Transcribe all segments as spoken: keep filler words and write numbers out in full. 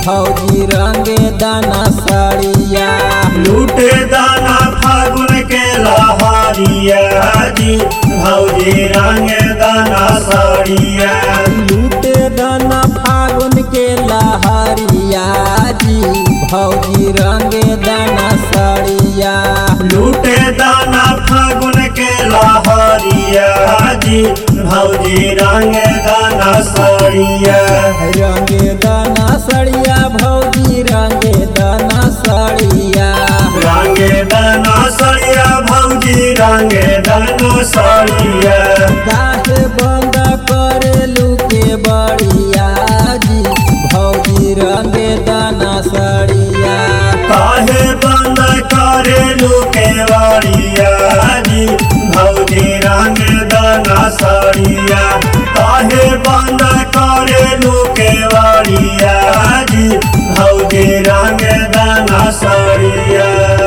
भौजी रंगे दाना साड़िया। लूटे दाना फागुन के लहारिया जी भौजी रंगे दाना साड़िया। लूटे दाना फागुन के लहारिया जी भौजी रंगे दाना साड़िया। लूटे दाना फागुन के लहारिया जी भौजी रंगे दाना साड़िया। रंगे दाना साड़िया भौजी रंगे दाना साड़िया। रंगे दाना साड़िया भौजी रंगे दाना साड़िया। काहे बंद करेलू के बड़िया जी भौजी रंगे दाना साड़िया। काहे बंद करेलू के बड़िया जी भौजी रंगे दाना साड़िया। काहे बंद करेलू के बड़िया जी भौजी रंगे दाना साड़िया।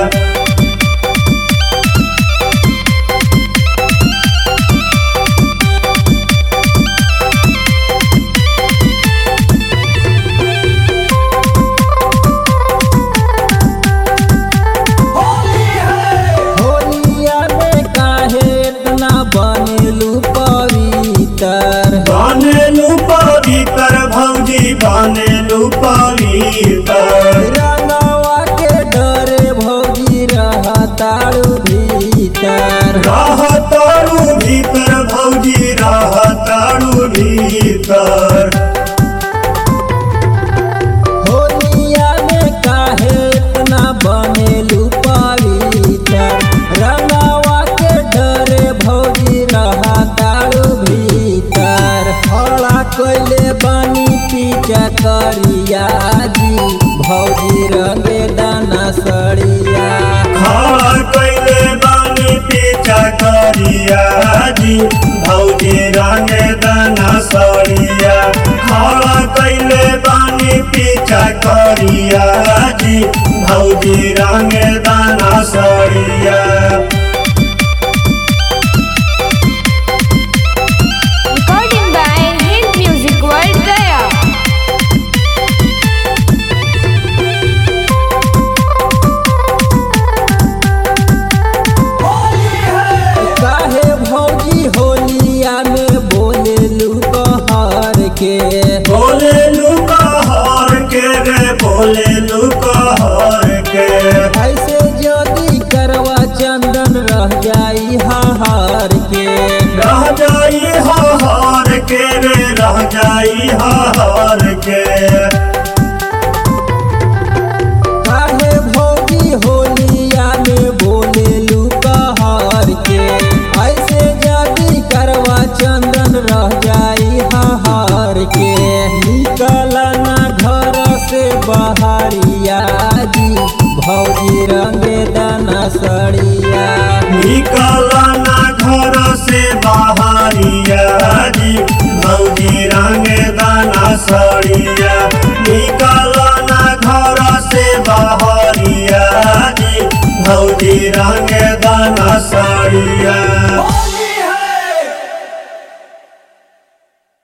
बनेलू पवित्र बनेलू पवित्र भौजी बनेलू पवित्र। रंगवा के डरे भौजी रहतारू भीतर। रहतारू भीतर भौजी रहतारू भीतर। होलिया में काहे इतना बनेलू पवित्र। रंगवा के डरे भौजी रहतारू भीतर। हड़ा कोइले बानी पीछा करिया जी भौजी रंगे दाना सड़िया। खड़ा कैले बानी पीछा करिया जी भौजी रंगे दाना सड़िया। खड़ा कैले बानी पीछा करिया जी भौजी रंगे दाना सड़िया। बोलेलू कहर के रे बोलेलू कहर के। ऐसे यदि करवा चंदन रह जाई हार के। रह जाई हार के रे रह जाई हार के। काहे भौजी होलिया में बोलेलू कहर के। ऐसे यदि करवा चंदन रह जाई हार के। निकल ना घर से बहरिया जी भौजी रंगे दाना सड़िया। निकल ना घर से बहरिया जी भौजी रंगे दाना सड़िया। निकल ना घर से बहरिया जी भौजी रंगे दाना सड़िया।